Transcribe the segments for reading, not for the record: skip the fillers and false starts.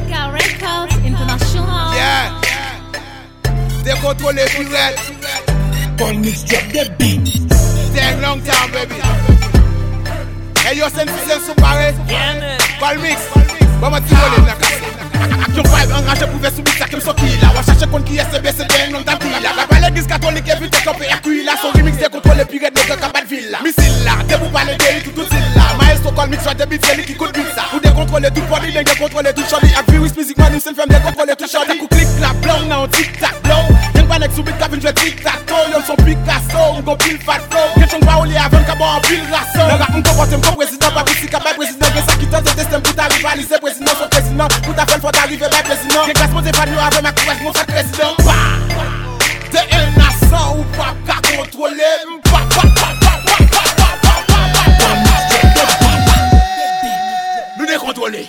Africa Records International. Yeah. Décontrôle les pirates. Paul Mix drop the beat. Take long time, baby. Hey, yo, send sous pareil. Paul Mix. Vamos tirer la casse. Action 5 engagé pour faire subir ça comme ça qui là. On cherche contre qui est CBCD non tant qu'il là. La balle l'église catholique est vite campé à cuire là. Son remix décontrôle les pirates de Campagne ville là. Missile là, debout par les pays tout là. Maestro Paul Mix soit débit celui qui coûte vite ça. Pour décontrôler tout body, décontrôler tout chaudy. Avec virus musiquement nous sommes fermes décontrôler tout chaudy. Coup clic clap blow now tic tac blow. Y'en pas n'ex subit cabine jouer tic tac toe. Y'en son Picasso, on go pile fat flow. Question pas au lit avant qu'à boire en pile rasso. Le rap on comporte comme président, pas ici capable président. Que ça qui tente de tester pour t'arriver à lycée président, son président. Pour ta faut t'arriver à président. Que classe posée pas nous avec ma courage, mon sac président. T'es un nassant ou pas qu'à contrôler. Nous décontrôler.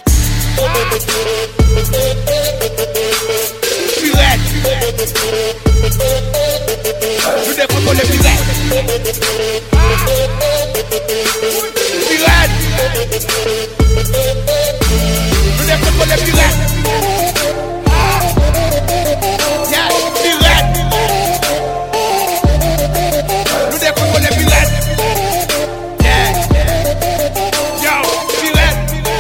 Pirate. Nous décontrôler pirate. Pirate. Nous décontrôler pirate. Yeah, pirate. Nous décontrôler pirate. Yeah. Yo, pirate.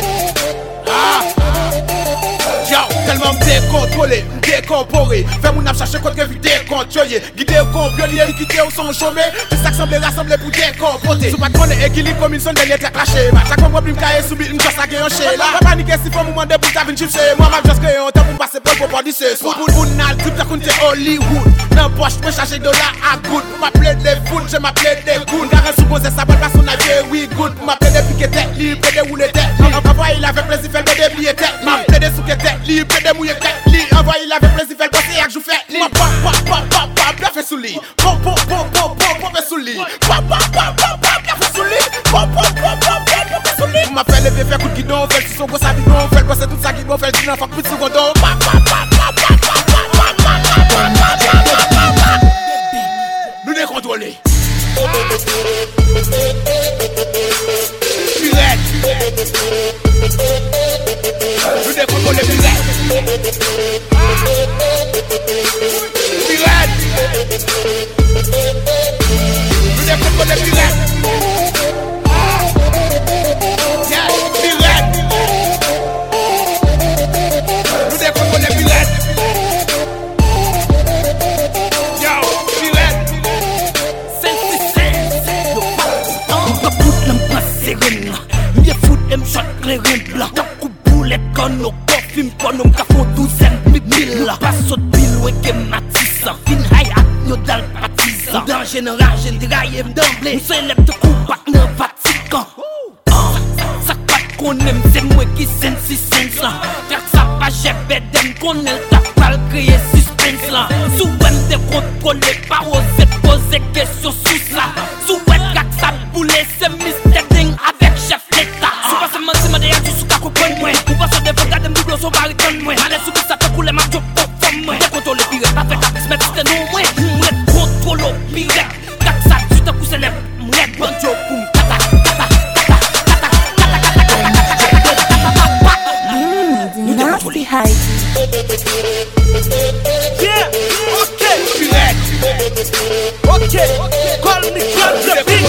Yo, tellement décontrôlé, décomporé. Fais mon ap chercher contre vie décontrôlé. Guidé au compioler, liquidé au son chômé. Tout ça semble rassembler pour décomporter. Sous pas de connaître équilibre comme une sonne dernière traque lâchée. Chaque fois problème cahier soubi, une chose à gagner chez là. Pas paniquer si faut moment de pour ta venir chez moi. M'a juste créé un temps pour passer pour pas dire ce soir. Pour nal, tout ta compte Hollywood. Dans poche, je chercher $1 à good. Pour m'appeler des food, je m'appelle des goûts. Car elle suppose ça va pas son avis, oui good. Pour m'appeler des piquets tête libre, des rouler tête. Envoyer il avait plaisir, faire des plier tête. M'appeler des souquets tête libre, des mouiller tête. Envoyer il avait plaisir, faire passer à que je fais. Bien fait sous lit. Pop fait sous lit. Bien fait sous lit. Pop fait sous lit. M'a fait lever, faire coup de guidon, fait si son gros sa bidon, fait passer tout ça guidon, fait le dîner, fait plus de secondes. Nous décontrôler. Pirate. Nous décontrôler pirate. Pirate. Nous décontrôler pirate. Yeah, pirate. Nous décontrôler pirate. Yo, pirate. Mieux fout them shot clairin blanc. Tant coup boulet con no coffin con no ka font douzaine mille. Pas saute pile ouais que matissa. Fin high at no dal patissa. Dans général j'ai draillé d'emblée. Nous célèbre de coup pas ne fatigant. Ça pas qu'on aime c'est moi qui sensi sens là. Car ça pas j'ai bedem qu'on elle t'a pas créer suspense là. Souvent de contrôler pas oser poser question sous ça. Souvent car ça bouler c'est mystère ding avec chef l'état. Souvent c'est moi c'est ma déa sous ka comprendre moi. Ou pas se défendre de double son baritone moi. Allez sous ça fait couler ma job pour moi. Contrôle le pirate pas fait qu'à se mettre c'était nous moi. Contrôle le pirate. Car ça tu te pousses les m'ret bon job pour tata. Nasty high. Yeah. Okay, pirate. Okay. Call me drop the beat.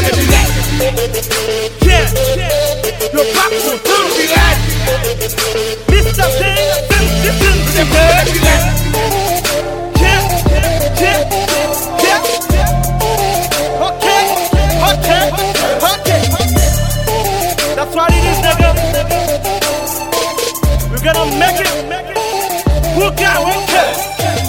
Yeah. You're back to Pirate. Mr. Thing. Okay. That's what it is, nigga. We're gonna make it. Who got